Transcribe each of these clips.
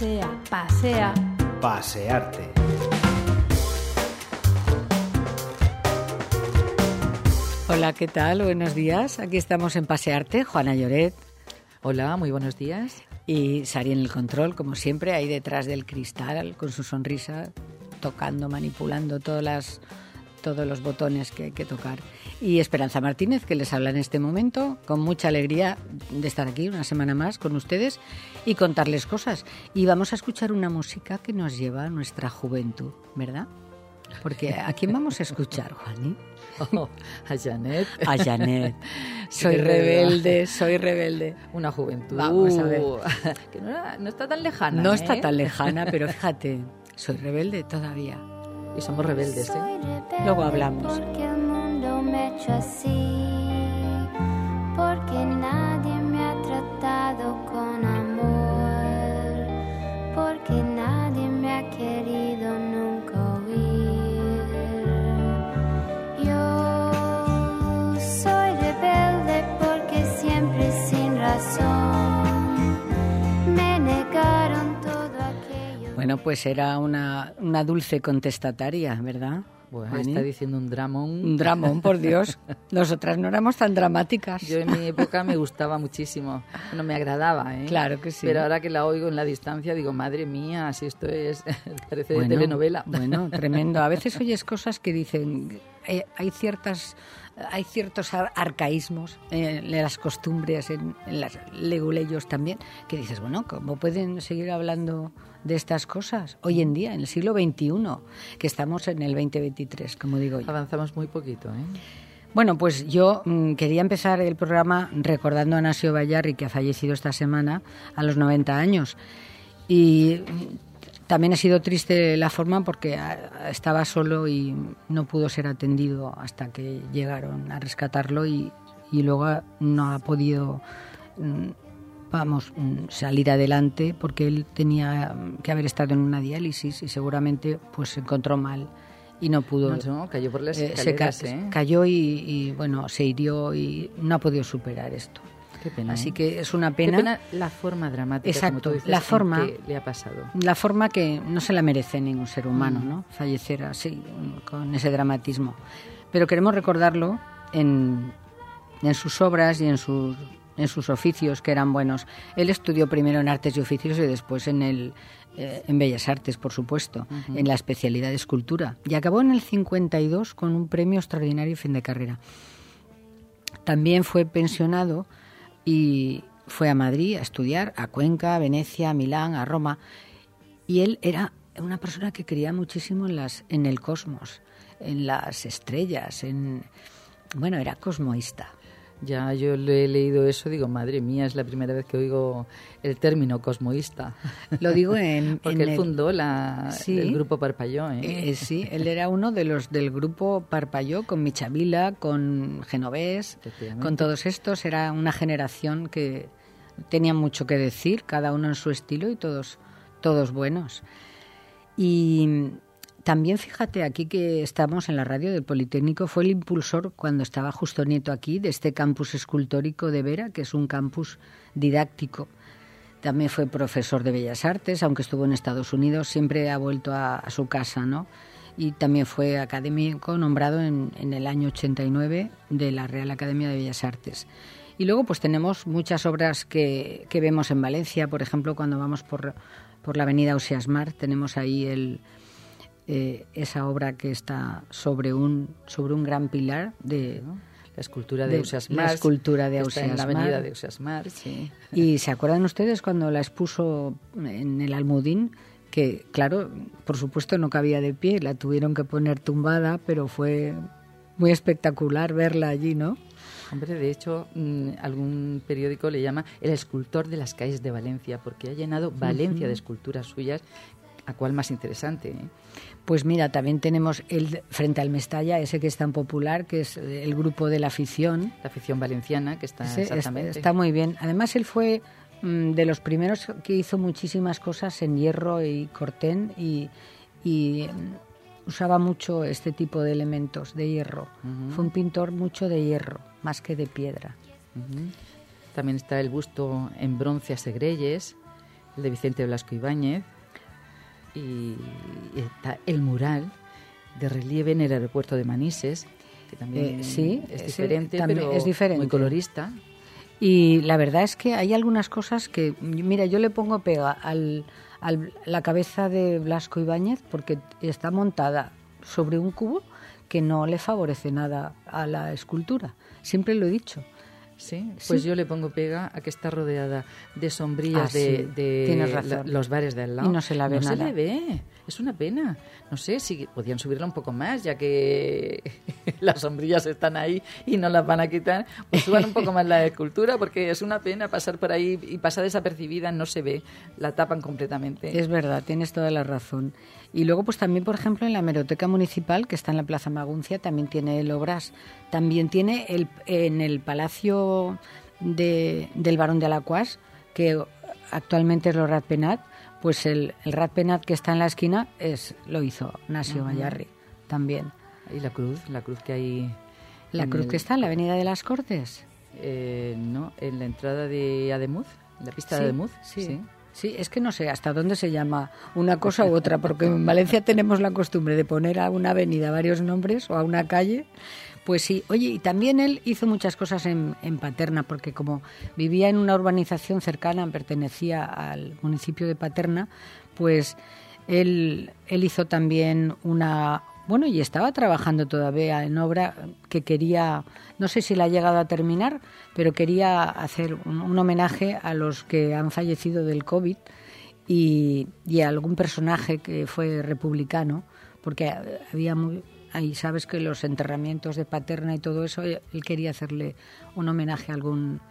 Pasea, pasea. Pasearte. Hola, ¿qué tal? Buenos días. Aquí estamos en Pasearte, Juana Lloret. Hola, muy buenos días. Y Sari en el control, como siempre, ahí detrás del cristal, con su sonrisa, tocando, manipulando todos los botones que hay que tocar. Y Esperanza Martínez, que les habla en este momento, con mucha alegría de estar aquí una semana más con ustedes y contarles cosas. Y vamos a escuchar una música que nos lleva a nuestra juventud, ¿verdad? Porque ¿a quién vamos a escuchar, Juani? Oh, a Janet. A Janet. Soy rebelde. Una juventud. Vamos a ver. Que no está tan lejana. No está tan lejana, pero fíjate, soy rebelde todavía. Y somos rebeldes, Luego hablamos. Porque el mundo me ha hecho así, porque nadie me ha tratado con amor, porque nadie me ha querido nunca oír. Yo soy rebelde porque siempre sin razón me negaron todo aquello. Bueno, pues era una dulce contestataria, ¿verdad? Bueno, está diciendo un dramón. Un dramón, por Dios. Nosotras no éramos tan dramáticas. Yo en mi época me gustaba muchísimo. No me agradaba, ¿eh? Claro que sí. Pero ahora que la oigo en la distancia digo, madre mía, si esto es... parece de telenovela. Bueno, tremendo. A veces oyes cosas que dicen... Hay ciertos arcaísmos en las costumbres, en los leguleyos también, que dices, bueno, ¿cómo pueden seguir hablando de estas cosas hoy en día, en el siglo XXI, que estamos en el 2023, como digo yo? Avanzamos muy poquito, ¿eh? Bueno, pues yo quería empezar el programa recordando a Nasio Bayarri, que ha fallecido esta semana a los 90 años. Y también ha sido triste la forma porque estaba solo y no pudo ser atendido hasta que llegaron a rescatarlo y luego no ha podido salir adelante porque él tenía que haber estado en una diálisis y seguramente pues se encontró mal y no pudo. No, cayó por las escaleras, cayó y bueno, se hirió y no ha podido superar esto. Qué pena, Así que es una pena. Qué pena la forma dramática. Exacto, como tú dices, la forma que le ha pasado. La forma que no se la merece ningún ser humano, ¿no? Fallecer así, con ese dramatismo. Pero queremos recordarlo en sus obras y en sus oficios, que eran buenos. Él estudió primero en Artes y Oficios y después en Bellas Artes, por supuesto, en la especialidad de escultura. Y acabó en el 52 con un premio extraordinario fin de carrera. También fue pensionado y fue a Madrid a estudiar, a Cuenca, a Venecia, a Milán, a Roma. Y él era una persona que creía muchísimo en el cosmos, en las estrellas, era cosmoísta. Ya, yo le he leído eso, digo, madre mía, es la primera vez que oigo el término cosmoísta. Lo digo porque él fundó el grupo Parpalló, ¿eh? Sí, él era uno de los del grupo Parpalló, con Michavila, con Genovés, con todos estos. Era una generación que tenía mucho que decir, cada uno en su estilo y todos buenos. Y también fíjate, aquí que estamos en la radio del Politécnico, fue el impulsor cuando estaba Justo Nieto aquí de este campus escultórico de Vera, que es un campus didáctico. También fue profesor de Bellas Artes, aunque estuvo en Estados Unidos, siempre ha vuelto a su casa, ¿no? Y también fue académico nombrado en el año 89 de la Real Academia de Bellas Artes. Y luego pues tenemos muchas obras que vemos en Valencia, por ejemplo, cuando vamos por la avenida Ausiàs March, tenemos ahí esa obra que está sobre un gran pilar de la escultura de Ausiàs March. La escultura de Ausiàs March. En la avenida de Ausiàs March, sí. Y ¿se acuerdan ustedes cuando la expuso en el Almudín? Que, claro, por supuesto no cabía de pie, la tuvieron que poner tumbada, pero fue muy espectacular verla allí, ¿no? Hombre, de hecho, algún periódico le llama el escultor de las calles de Valencia, porque ha llenado Valencia de esculturas suyas. ¿A cuál más interesante? Pues mira, también tenemos el frente al Mestalla, ese que es tan popular, que es el grupo de la afición. La afición valenciana, que está exactamente. Está muy bien. Además, él fue de los primeros que hizo muchísimas cosas en hierro y cortén y usaba mucho este tipo de elementos de hierro. Fue un pintor mucho de hierro, más que de piedra. También está el busto en bronce a Segrelles, el de Vicente Blasco Ibáñez, y está el mural de relieve en el aeropuerto de Manises, que también es diferente, pero es diferente, muy colorista. Y la verdad es que hay algunas cosas que, mira, yo le pongo pega a la cabeza de Blasco Ibáñez porque está montada sobre un cubo que no le favorece nada a la escultura. Siempre lo he dicho. Sí, pues yo le pongo pega a que está rodeada de sombrillas de los bares de al lado. Y no se la ve nada. No se le ve, es una pena. No sé si podían subirla un poco más, ya que las sombrillas están ahí y no las van a quitar. Pues suban un poco más la escultura, porque es una pena pasar por ahí y pasa desapercibida, no se ve, la tapan completamente. Es verdad, tienes toda la razón. Y luego, pues también, por ejemplo, en la Hemeroteca Municipal, que está en la Plaza Maguncia, también tiene el Obras. También tiene en el Palacio del Barón de Alacuás, que actualmente es el Ratpenat, pues el Ratpenat que está en la esquina lo hizo Nasio Mayarri también. ¿Y la cruz que hay? ¿La cruz que está en la Avenida de las Cortes? No, en la entrada de Ademuz, en la pista de Ademuz. Sí, es que no sé hasta dónde se llama una cosa u otra, porque en Valencia tenemos la costumbre de poner a una avenida varios nombres o a una calle. Pues sí, oye, y también él hizo muchas cosas en Paterna, porque como vivía en una urbanización cercana, pertenecía al municipio de Paterna, pues él hizo también y estaba trabajando todavía en obra que quería, no sé si la ha llegado a terminar, pero quería hacer un homenaje a los que han fallecido del COVID y a algún personaje que fue republicano, porque había ahí sabes que los enterramientos de Paterna y todo eso, él quería hacerle un homenaje a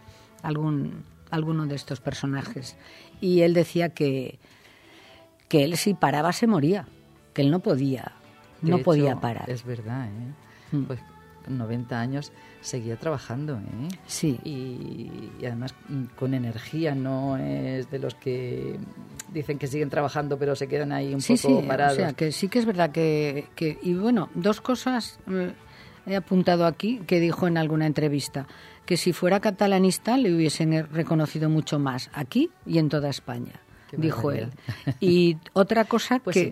alguno de estos personajes. Y él decía que él si paraba se moría, que él no podía parar. Es verdad, Pues con 90 años seguía trabajando, Sí. Y además con energía, no es de los que dicen que siguen trabajando pero se quedan ahí un poco parados. O sea, que sí que es verdad que y bueno, dos cosas he apuntado aquí que dijo en alguna entrevista, que si fuera catalanista le hubiesen reconocido mucho más aquí y en toda España. Dijo él. Y otra cosa pues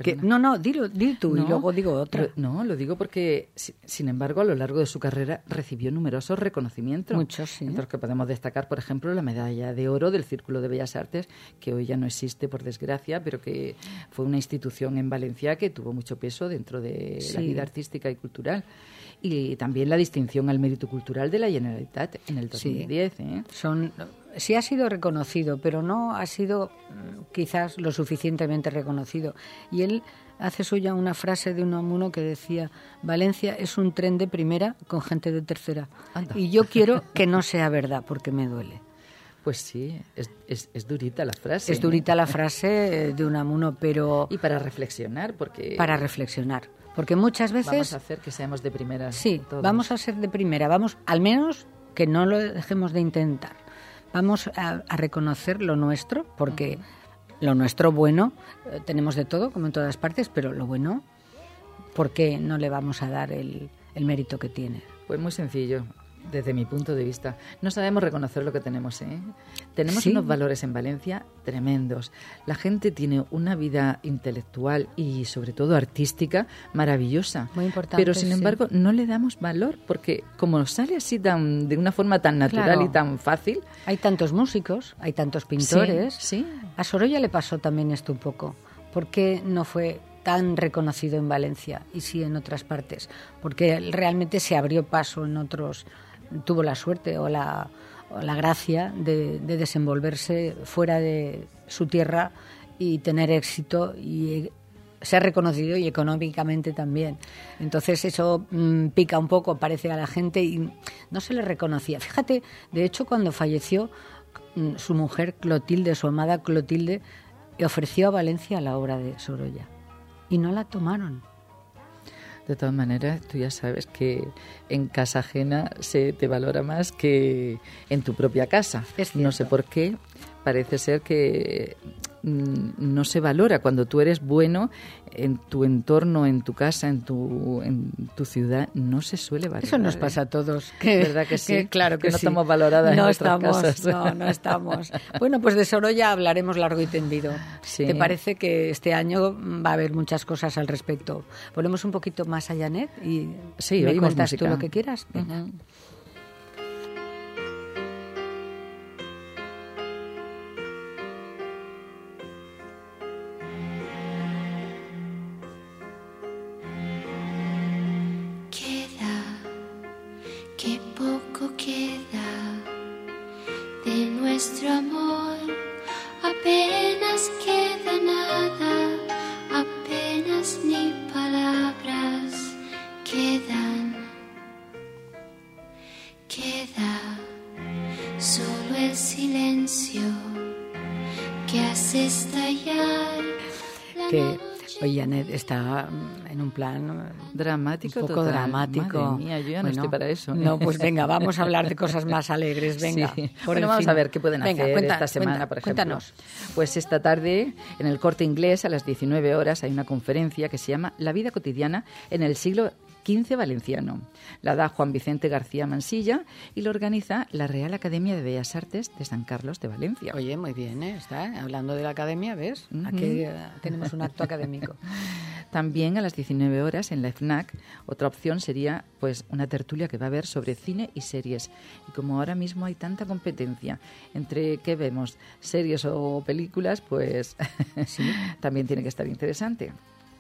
dilo tú y luego digo otra. Lo digo porque, sin embargo, a lo largo de su carrera recibió numerosos reconocimientos. Muchos, sí. Entre los que podemos destacar, por ejemplo, la medalla de oro del Círculo de Bellas Artes, que hoy ya no existe, por desgracia, pero que fue una institución en Valencia que tuvo mucho peso dentro de la vida artística y cultural. Y también la distinción al mérito cultural de la Generalitat en el 2010. Sí ha sido reconocido, pero no ha sido quizás lo suficientemente reconocido. Y él hace suya una frase de Unamuno que decía: Valencia es un tren de primera con gente de tercera. Anda. Y yo quiero que no sea verdad, porque me duele. Pues sí, es durita la frase. Es durita la frase de Unamuno, pero... Y para reflexionar, porque... Para reflexionar, porque muchas veces... Vamos a hacer que seamos de primera. Sí, todos. Vamos a ser de primera, al menos que no lo dejemos de intentar. Vamos a reconocer lo nuestro, porque lo nuestro bueno, tenemos de todo, como en todas partes, pero lo bueno, ¿por qué no le vamos a dar el mérito que tiene? Pues muy sencillo, desde mi punto de vista. No sabemos reconocer lo que tenemos, Tenemos unos valores en Valencia tremendos. La gente tiene una vida intelectual y sobre todo artística maravillosa. Muy importante. Pero sin embargo no le damos valor porque como sale así de una forma tan natural y tan fácil. Hay tantos músicos, hay tantos pintores. Sí. A Sorolla le pasó también esto un poco. ¿Por qué no fue tan reconocido en Valencia y sí en otras partes? Porque realmente se abrió paso en otros... Tuvo la suerte o la gracia de desenvolverse fuera de su tierra y tener éxito y ser reconocido y económicamente también. Entonces eso pica un poco, parece a la gente, y no se le reconocía. Fíjate, de hecho, cuando falleció su mujer Clotilde, su amada Clotilde, ofreció a Valencia la obra de Sorolla y no la tomaron. De todas maneras, tú ya sabes que en casa ajena se te valora más que en tu propia casa. Es cierto. No sé por qué, parece ser que no se valora. Cuando tú eres bueno en tu entorno, en tu casa, en tu ciudad, no se suele valorar. Eso nos pasa a todos. ¿Verdad que sí? Claro que no sí. estamos valoradas en nuestras casas. No estamos. Bueno, pues de Sorolla hablaremos largo y tendido. Sí. ¿Te parece que este año va a haber muchas cosas al respecto? Ponemos un poquito más a Janet y sí, me cuentas música. tú lo que quieras. Venga. Uh-huh. Qué poco queda de nuestro amor, apenas queda nada, apenas ni palabras quedan, queda solo el silencio que hace estallar la Que hoy Janet está en un plan dramático, un poco total. dramático. Madre mía, yo ya no estoy para eso. No, pues venga, vamos a hablar de cosas más alegres, venga. Sí. Bueno, vamos a ver qué pueden hacer esta semana, por ejemplo. Cuéntanos. Pues esta tarde, en el Corte Inglés, a las 19 horas, hay una conferencia que se llama La vida cotidiana en el siglo XV valenciano. La da Juan Vicente García Mansilla y lo organiza la Real Academia de Bellas Artes de San Carlos de Valencia. Oye, muy bien, está hablando de la academia, ¿ves? Aquí tenemos un acto académico. También a las 19 horas en la FNAC, otra opción sería pues una tertulia que va a haber sobre cine y series. Y como ahora mismo hay tanta competencia entre qué vemos, series o películas, pues sí, también tiene que estar interesante.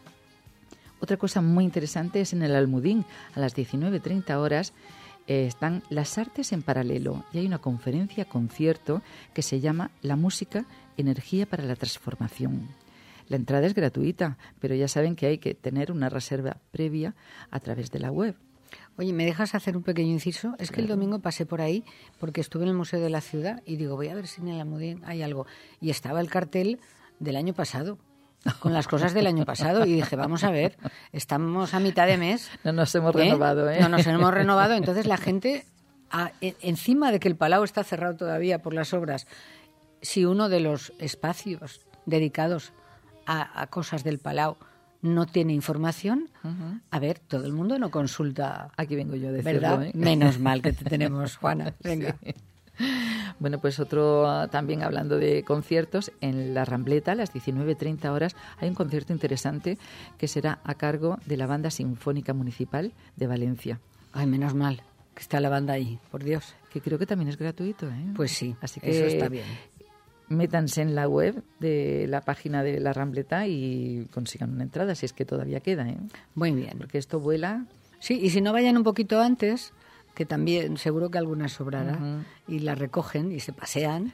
Otra cosa muy interesante es en el Almudín, a las 19:30 horas, están las artes en paralelo y hay una conferencia-concierto que se llama La música, energía para la transformación. La entrada es gratuita, pero ya saben que hay que tener una reserva previa a través de la web. Oye, ¿me dejas hacer un pequeño inciso? Es que el domingo pasé por ahí porque estuve en el Museo de la Ciudad y digo, voy a ver si en el Almudín hay algo. Y estaba el cartel del año pasado, con las cosas del año pasado, y dije, vamos a ver, estamos a mitad de mes. No nos hemos renovado, ¿eh? No nos hemos renovado, entonces la gente, encima de que el Palau está cerrado todavía por las obras, si uno de los espacios dedicados a cosas del Palau no tiene información, a ver, todo el mundo no consulta. Aquí vengo yo a decirlo, ¿verdad? ¿eh? Menos mal que te tenemos, Juana. Venga. Sí. Bueno, pues otro, también hablando de conciertos, en La Rambleta, a las 19:30 horas, hay un concierto interesante que será a cargo de la Banda Sinfónica Municipal de Valencia. Ay, menos mal que está la banda ahí, por Dios. Que creo que también es gratuito, ¿eh? Pues sí, así que eso está bien. Métanse en la web de la página de La Rambleta y consigan una entrada, si es que todavía queda, ¿eh? Muy bien. Porque esto vuela. Sí, y si no vayan un poquito antes, que también seguro que alguna sobrará, y la recogen y se pasean.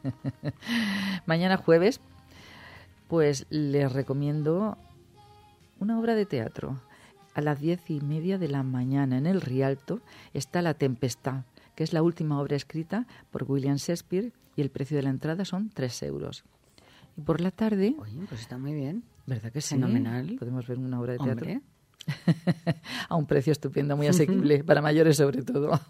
Mañana jueves, pues les recomiendo una obra de teatro. A las 10:30 de la mañana en el Rialto está La Tempestad, que es la última obra escrita por William Shakespeare, y el precio de la entrada son 3 euros. Y por la tarde... Oye, pues está muy bien. ¿Verdad que sí? Fenomenal. Podemos ver una obra de teatro. Hombre. A un precio estupendo, muy asequible, para mayores sobre todo.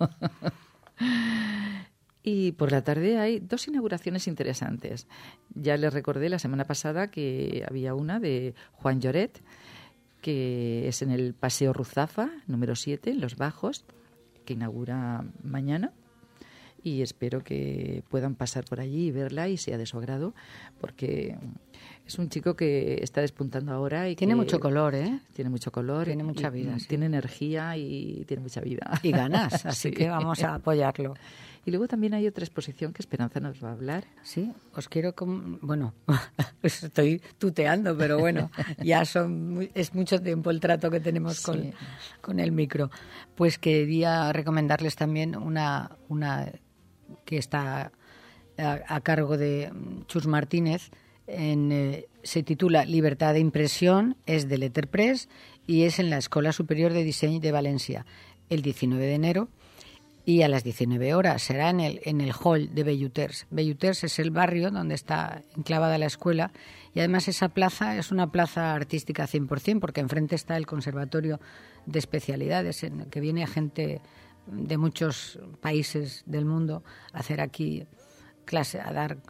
Y por la tarde hay 2 inauguraciones interesantes. Ya les recordé la semana pasada que había una de Juan Lloret, que es en el Paseo Ruzafa, número 7, en Los Bajos, que inaugura mañana. Y espero que puedan pasar por allí y verla y sea de su agrado, porque es un chico que está despuntando ahora y tiene que mucho color, ¿eh? Tiene mucho color. Tiene mucha vida. Sí. Tiene energía y tiene mucha vida. Y ganas, así que vamos a apoyarlo. Y luego también hay otra exposición que Esperanza nos va a hablar. Sí, os quiero... Bueno, estoy tuteando, pero bueno, ya es mucho tiempo el trato que tenemos con el micro. Pues quería recomendarles también una que está a cargo de Chus Martínez, se titula Libertad de impresión, es de Letterpress y es en la Escuela Superior de Diseño de Valencia el 19 de enero y a las 19 horas será en el hall de Belluters. Belluters es el barrio donde está enclavada la escuela y además esa plaza es una plaza artística 100% porque enfrente está el Conservatorio de Especialidades en que viene gente de muchos países del mundo a hacer aquí clase, a dar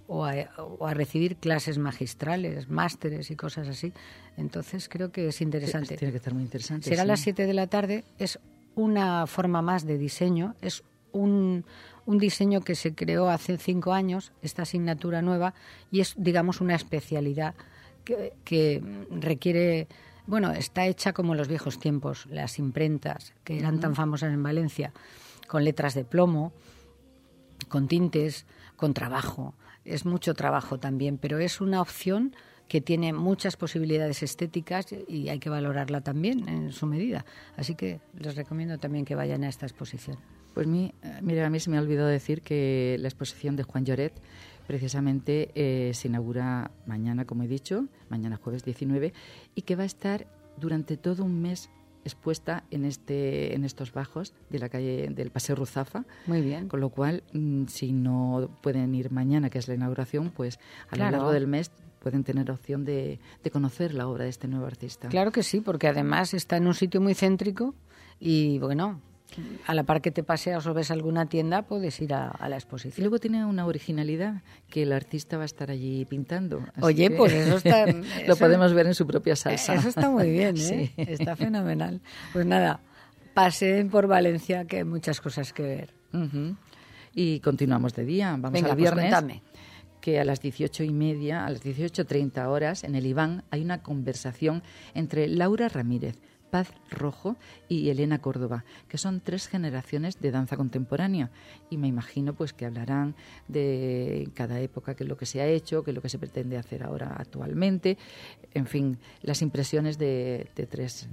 o a recibir clases magistrales, másteres y cosas así. Entonces creo que es interesante. Tiene que estar muy interesante. Será a las 7 de la tarde, es una forma más de diseño, es un diseño que se creó hace 5 años, esta asignatura nueva, y es, digamos, una especialidad que requiere... Bueno, está hecha como en los viejos tiempos, las imprentas que eran tan famosas en Valencia, con letras de plomo, con tintes, con trabajo. Es mucho trabajo también, pero es una opción que tiene muchas posibilidades estéticas y hay que valorarla también en su medida. Así que les recomiendo también que vayan a esta exposición. Pues mira, a mí se me ha olvidado decir que la exposición de Juan Lloret precisamente se inaugura mañana, como he dicho, mañana jueves 19, y que va a estar durante todo un mes expuesta en estos bajos de la calle del Paseo Ruzafa. Muy bien. Con lo cual, si no pueden ir mañana, que es la inauguración, pues a lo largo del mes pueden tener opción de conocer la obra de este nuevo artista. Claro que sí, porque además está en un sitio muy céntrico y, bueno, a la par que te paseas o ves alguna tienda, puedes ir a la exposición. Y luego tiene una originalidad, que el artista va a estar allí pintando. Oye, pues eso está... lo podemos ver en su propia salsa. Eso está muy bien, ¿eh? Sí. Está fenomenal. Pues nada, paseen por Valencia, que hay muchas cosas que ver. Uh-huh. Y continuamos de día. Vamos Venga, al viernes. Pues cuéntame. Que a las 18:30, a las 18:30 horas, en el Iván, hay una conversación entre Laura Ramírez, Paz Rojo y Elena Córdoba, que son 3 generaciones de danza contemporánea, y me imagino pues que hablarán de cada época, qué es lo que se ha hecho, qué es lo que se pretende hacer ahora actualmente, en fin, las impresiones de tres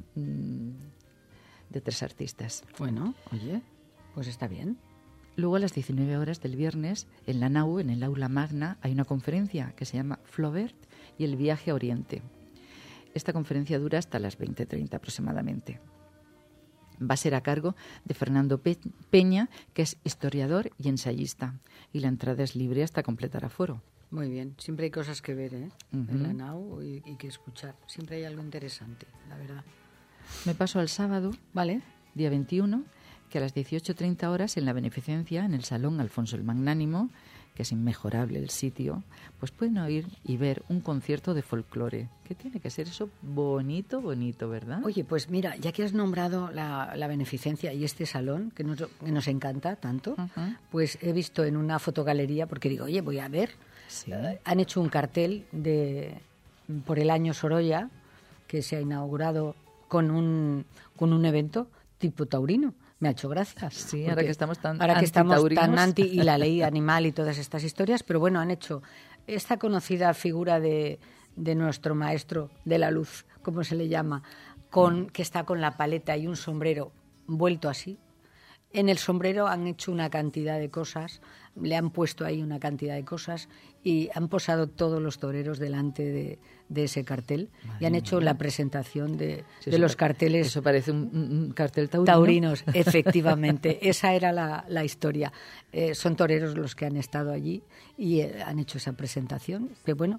artistas. Bueno, oye, pues está bien. Luego a las 19 horas del viernes, en la NAU, en el Aula Magna, hay una conferencia que se llama Flaubert y el viaje a Oriente. Esta conferencia dura hasta las 20:30 aproximadamente. Va a ser a cargo de Fernando Peña, que es historiador y ensayista. Y la entrada es libre hasta completar aforo. Muy bien. Siempre hay cosas que ver, ¿eh? Uh-huh. En la NAU y que escuchar. Siempre hay algo interesante, la verdad. Me paso al sábado, ¿vale? Día 21, que a las 18:30 horas en la Beneficencia, en el Salón Alfonso el Magnánimo, que es inmejorable el sitio, pues pueden oír y ver un concierto de folclore. Que tiene que ser eso bonito, ¿verdad? Oye, pues mira, ya que has nombrado la Beneficencia y este salón, que nos encanta tanto, uh-huh. Pues he visto en una fotogalería, porque digo, oye, voy a ver, sí. Han hecho un cartel por el año Sorolla, que se ha inaugurado con un evento tipo taurino. Me ha hecho gracia. Sí, ahora que estamos tan anti y la ley animal y todas estas historias, pero bueno, han hecho esta conocida figura de nuestro maestro de la luz, como se le llama, que está con la paleta y un sombrero vuelto así. En el sombrero han hecho una cantidad de cosas, le han puesto ahí una cantidad de cosas y han posado todos los toreros delante de ese cartel. Madre y han hecho la presentación de los carteles. Eso parece un cartel taurino. Taurinos, efectivamente. Esa era la historia. Son toreros los que han estado allí y han hecho esa presentación. Que bueno...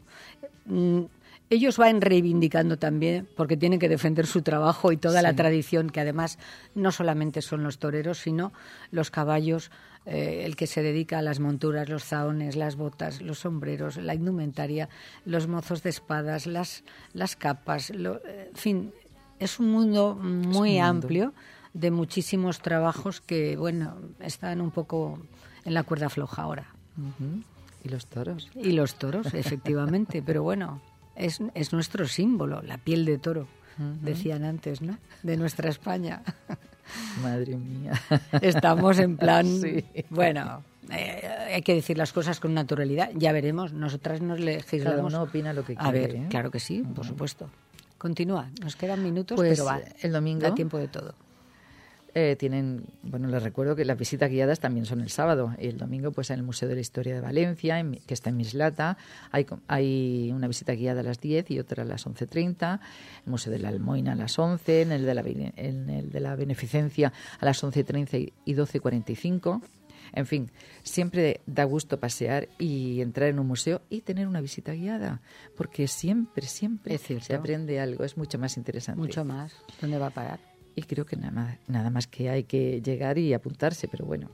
ellos van reivindicando también, porque tienen que defender su trabajo y toda la tradición, que además no solamente son los toreros, sino los caballos, el que se dedica a las monturas, los zahones, las botas, los sombreros, la indumentaria, los mozos de espadas, las capas, en fin, es un mundo muy amplio de muchísimos trabajos que, bueno, están un poco en la cuerda floja ahora. Uh-huh. Y los toros. Y los toros, efectivamente, pero bueno... Es nuestro símbolo, la piel de toro, uh-huh. Decían antes, ¿no? De nuestra España. Madre mía. Estamos en plan... Sí. Bueno, hay que decir las cosas con naturalidad. Ya veremos, nosotras nos legislamos. Cada uno opina lo que quiere. A ver, claro que sí, por supuesto. Continúa, nos quedan minutos, pues, pero el domingo da tiempo de todo. Tienen, bueno, les recuerdo que las visitas guiadas también son el sábado y el domingo pues en el Museo de la Historia de Valencia, que está en Mislata, hay una visita guiada a las 10 y otra a las 11:30, el Museo de la Almoina a las 11, en el de la Beneficencia a las 11:30 y 12:45. En fin, siempre da gusto pasear y entrar en un museo y tener una visita guiada, porque siempre se aprende algo, es mucho más interesante. Mucho más. ¿Dónde va a parar? Y creo que nada más que hay que llegar y apuntarse, pero bueno,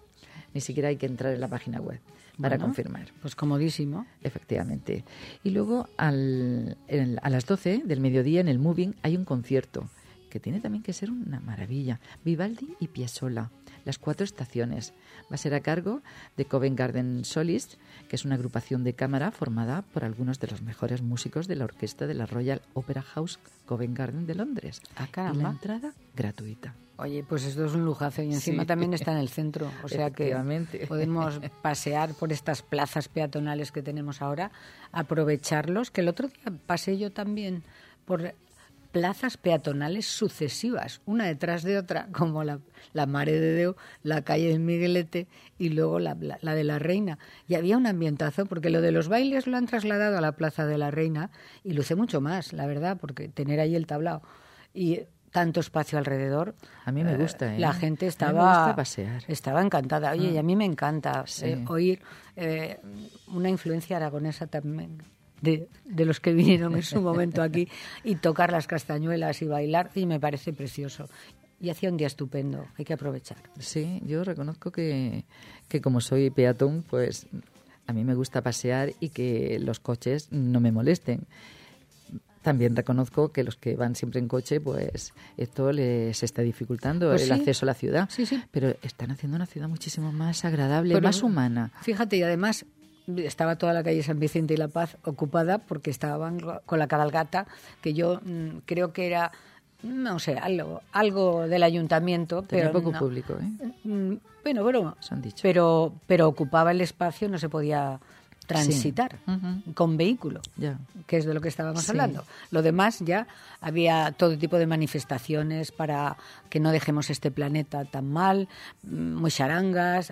Ni siquiera hay que entrar en la página web para confirmar. Pues comodísimo. Efectivamente. Y luego a las 12 del mediodía en el Moving hay un concierto que tiene también que ser una maravilla. Vivaldi y Piazzolla, las 4 estaciones. Va a ser a cargo de Covent Garden Solists, que es una agrupación de cámara formada por algunos de los mejores músicos de la orquesta de la Royal Opera House Covent Garden de Londres. Caramba. Y la entrada gratuita. Oye, pues esto es un lujazo y encima también está en el centro, o sea que podemos pasear por estas plazas peatonales que tenemos ahora, aprovecharlos, que el otro día pasé yo también por plazas peatonales sucesivas, una detrás de otra, como la Mare de Déu, la calle del Miguelete y luego la de la Reina. Y había un ambientazo, porque lo de los bailes lo han trasladado a la Plaza de la Reina y luce mucho más, la verdad, porque tener ahí el tablao y tanto espacio alrededor. A mí me gusta, La gente me gusta pasear. Estaba encantada. Oye, y a mí me encanta Sí. oír una influencia aragonesa también de los que vinieron en su momento aquí y tocar las castañuelas y bailar, y me parece precioso. Y hacía un día estupendo, hay que aprovechar. Sí, yo reconozco que como soy peatón, pues a mí me gusta pasear y que los coches no me molesten. También reconozco que los que van siempre en coche, pues esto les está dificultando el acceso a la ciudad. Sí. Pero están haciendo una ciudad muchísimo más agradable, más humana. Fíjate, y además estaba toda la calle San Vicente y La Paz ocupada porque estaban con la cabalgata, que yo creo que era, no sé, algo del ayuntamiento. Tenía pero poco público, ¿eh? Bueno, Se han dicho. pero ocupaba el espacio, no se podía transitar con vehículo, Ya. que es de lo que estábamos hablando. Lo demás ya había todo tipo de manifestaciones para que no dejemos este planeta tan mal, muy charangas,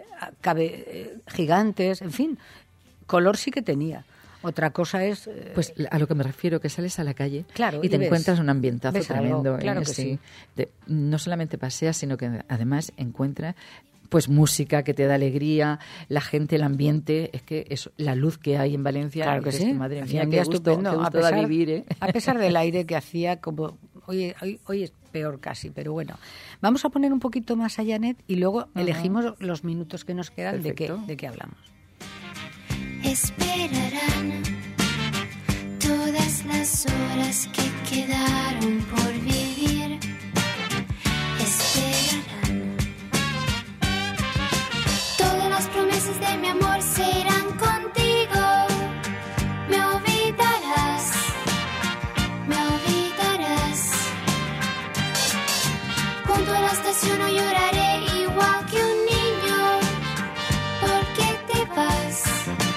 gigantes, en fin, color sí que tenía. Otra cosa es... Pues a lo que me refiero, que sales a la calle claro, y te ves, encuentras un ambientazo tremendo. Claro que sí. No solamente paseas, sino que además encuentras pues música que te da alegría, la gente, el ambiente, es que eso, la luz que hay en Valencia, claro que sí. Madre mía, qué gusto da vivir, ¿eh? A pesar del aire que hacía, como hoy es peor casi, pero bueno. Vamos a poner un poquito más a Janet y luego elegimos los minutos que nos quedan de qué hablamos. Esperarán todas las horas que quedaron por vivir. Esperarán. Todas las promesas de mi amor se irán contigo. Me olvidarás. Me olvidarás. Junto a la estación no lloraré igual que un niño. ¿Por qué te vas?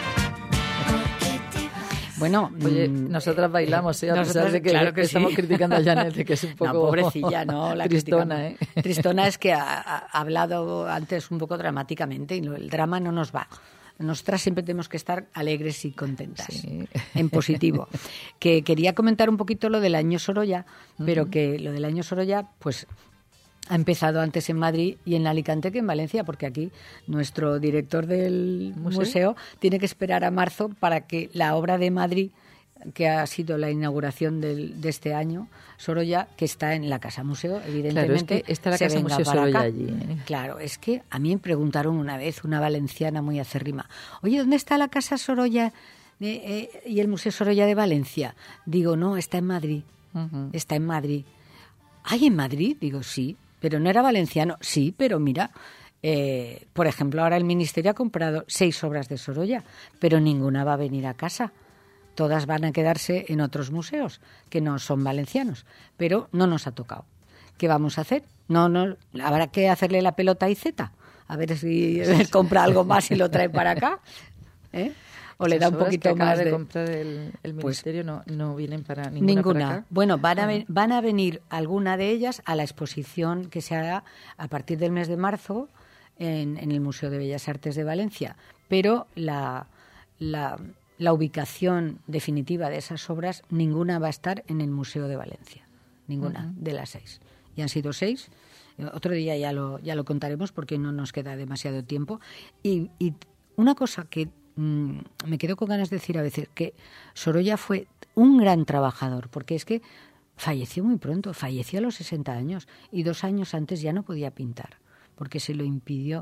Bueno, oye, nosotras bailamos, a pesar de que, claro que estamos sí. criticando a Janet, de que es un poco pobrecilla, no, la tristona, ¿eh? Tristona es que ha hablado antes un poco dramáticamente y el drama no nos va. Nosotras siempre tenemos que estar alegres y contentas, sí. En positivo. Que quería comentar un poquito lo del año Sorolla, pero que lo del año Sorolla, pues ha empezado antes en Madrid y en Alicante que en Valencia, porque aquí nuestro director del museo tiene que esperar a marzo para que la obra de Madrid, que ha sido la inauguración de este año, Sorolla, que está en la Casa Museo, evidentemente, claro, es que está la Casa Museo Sorolla allí, ¿eh? Claro, es que a mí me preguntaron una vez, una valenciana muy acérrima, oye, ¿dónde está la Casa Sorolla y el Museo Sorolla de Valencia? Digo, no, está en Madrid, está en Madrid. ¿Hay en Madrid? Digo, sí. Pero no era valenciano. Sí, pero mira, por ejemplo, ahora el Ministerio ha comprado 6 obras de Sorolla, pero ninguna va a venir a casa. Todas van a quedarse en otros museos que no son valencianos, pero no nos ha tocado. ¿Qué vamos a hacer? No, habrá que hacerle la pelota a Iceta, a ver si compra algo más y lo trae para acá, ¿eh? O le da un poquito más de comprar el ministerio, pues, no vienen para ninguna. Ninguna. Para acá. Bueno, van a venir alguna de ellas a la exposición que se hará a partir del mes de marzo en el Museo de Bellas Artes de Valencia. Pero la ubicación definitiva de esas obras, ninguna va a estar en el Museo de Valencia. Ninguna de las 6. Y han sido 6. Otro día ya lo contaremos porque no nos queda demasiado tiempo. Y una cosa que me quedo con ganas de decir a veces, que Sorolla fue un gran trabajador, porque es que falleció muy pronto, falleció a los 60 años y 2 años antes ya no podía pintar, porque se lo impidió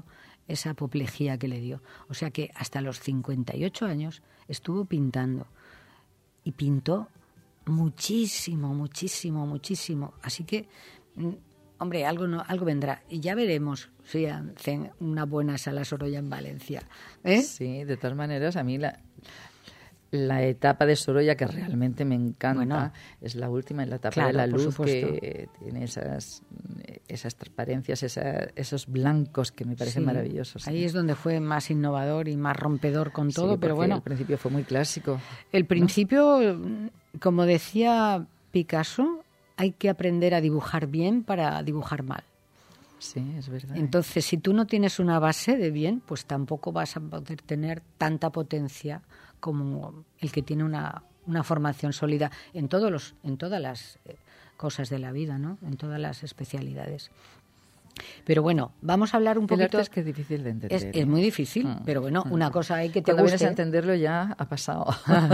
esa apoplejía que le dio. O sea que hasta los 58 años estuvo pintando y pintó muchísimo, muchísimo, muchísimo. Así que, hombre, algo vendrá. Y ya veremos si hacen una buena sala Sorolla en Valencia. Sí, de todas maneras, a mí la etapa de Sorolla que realmente me encanta es la última, en la etapa de la luz, que tiene esas transparencias, esos blancos que me parecen maravillosos. Ahí es donde fue más innovador y más rompedor con todo, pero bueno. Al principio fue muy clásico. El principio, como decía Picasso, hay que aprender a dibujar bien para dibujar mal. Sí, es verdad. Entonces, si tú no tienes una base de bien, pues tampoco vas a poder tener tanta potencia como el que tiene una formación sólida en todas las cosas de la vida, ¿no? En todas las especialidades. Pero bueno, vamos a hablar un poquito... El arte es que es difícil de entender. Es muy difícil, pero bueno, una cosa hay que te Cuando guste. vienes a entenderlo ya ha pasado.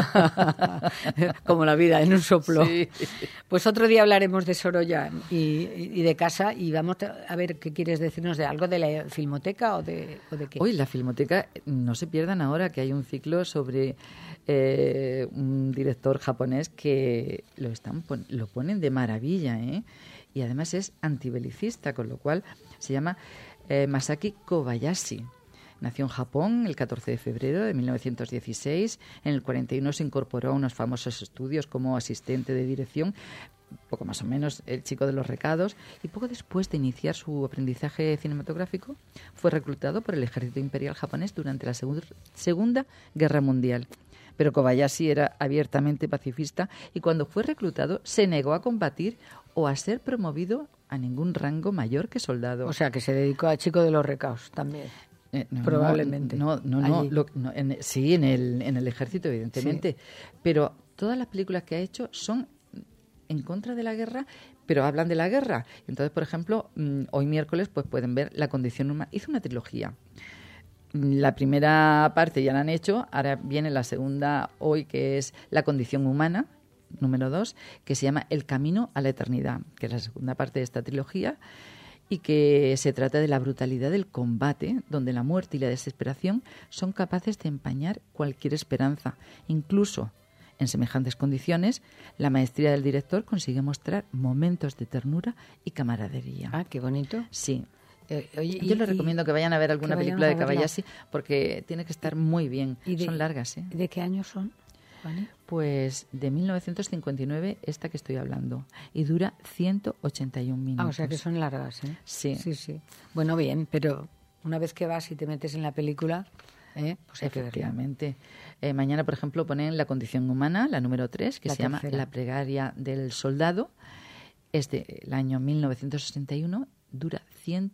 Como la vida, en un soplo. Sí. Pues otro día hablaremos de Sorolla y de casa, y vamos a ver qué quieres decirnos de algo de la Filmoteca o de qué. Hoy la Filmoteca, no se pierdan ahora que hay un ciclo sobre un director japonés que lo ponen de maravilla, ¿eh? Y además es antibelicista, con lo cual se llama Masaki Kobayashi. Nació en Japón el 14 de febrero de 1916. En el 41 se incorporó a unos famosos estudios como asistente de dirección, poco más o menos el chico de los recados, y poco después de iniciar su aprendizaje cinematográfico fue reclutado por el ejército imperial japonés durante la Segunda Guerra Mundial. Pero Kobayashi era abiertamente pacifista y cuando fue reclutado se negó a combatir o a ser promovido a ningún rango mayor que soldado. O sea, que se dedicó a chico de los recados también. Probablemente. Sí, en el ejército, evidentemente. Sí. Pero todas las películas que ha hecho son en contra de la guerra, pero hablan de la guerra. Entonces, por ejemplo, hoy miércoles pues pueden ver La condición humana. Hizo una trilogía. La primera parte ya la han hecho, ahora viene la segunda hoy, que es La condición humana, número 2, que se llama El camino a la eternidad, que es la segunda parte de esta trilogía, y que se trata de la brutalidad del combate, donde la muerte y la desesperación son capaces de empañar cualquier esperanza. Incluso en semejantes condiciones, la maestría del director consigue mostrar momentos de ternura y camaradería. Ah, qué bonito. Sí. Yo les recomiendo que vayan a ver alguna película de Kobayashi porque tiene que estar muy bien. Son largas, ¿eh? ¿De qué año son, Juani? Pues de 1959, esta que estoy hablando. Y dura 181 minutos. Ah, o sea que son largas, ¿eh? Sí. Sí. Bueno, bien, pero una vez que vas y te metes en la película, pues hay que verla. Efectivamente. Mañana, por ejemplo, ponen La condición humana, la número 3, que se llama La plegaria del soldado. Es del año 1961. Dura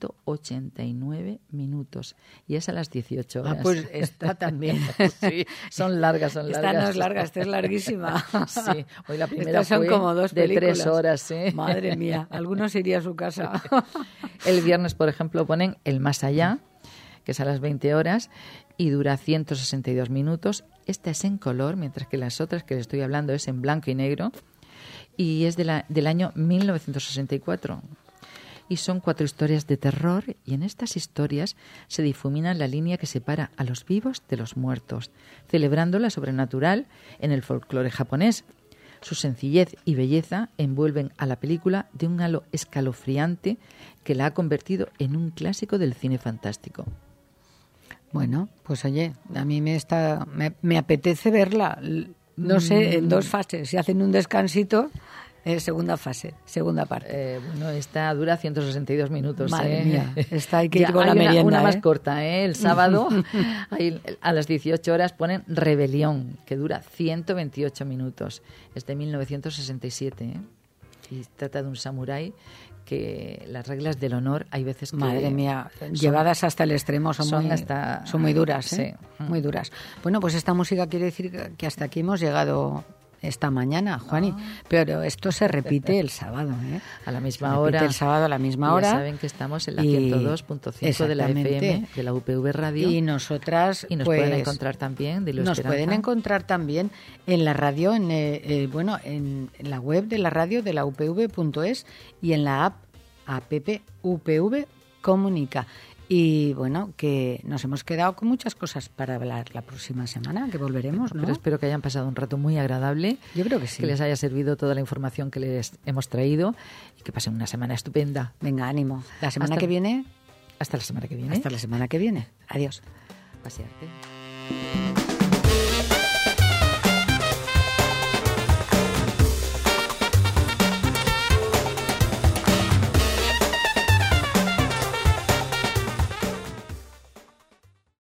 189 minutos y es a las 18 horas. Ah, pues esta también. Sí, son largas. Esta no es larga, esta es larguísima. Sí, hoy la primera Estas son fue como 2 de películas. 3 horas. ¿Sí? Madre mía, algunos iría a su casa. El viernes, por ejemplo, ponen El más allá, que es a las 20 horas y dura 162 minutos. Esta es en color, mientras que las otras que les estoy hablando es en blanco y negro y es del año 1964. Y son 4 historias de terror y en estas historias se difumina la línea que separa a los vivos de los muertos, celebrando la sobrenatural en el folclore japonés. Su sencillez y belleza envuelven a la película de un halo escalofriante que la ha convertido en un clásico del cine fantástico. Bueno, pues oye, a mí me apetece verla, no sé, en 2 fases. Si hacen un descansito... segunda fase, segunda parte. Bueno, esta dura 162 minutos. Madre mía, esta hay que ir con hay la merienda. Una más corta, el sábado a las 18 horas ponen Rebelión, que dura 128 minutos. Es de 1967, y trata de un samurái que las reglas del honor hay veces que... Madre mía, llevadas hasta el extremo son muy duras, sí. Muy duras. Bueno, pues esta música quiere decir que hasta aquí hemos llegado... esta mañana, Juani, pero esto se repite el sábado, a la misma hora. El sábado a la misma hora. Ya saben que estamos en la 102.5 de la FM de la UPV Radio. Y nosotras, y nos pues, pueden encontrar también. Nos pueden encontrar también en la radio, en la web de la radio de la UPV.es y en la app UPV Comunica. Y bueno, que nos hemos quedado con muchas cosas para hablar la próxima semana, que volveremos, ¿no? Pero espero que hayan pasado un rato muy agradable. Yo creo que sí. Que les haya servido toda la información que les hemos traído y que pasen una semana estupenda. Venga, ánimo. La semana que viene... Hasta la semana que viene. Hasta la semana que viene. Adiós. Pasearte.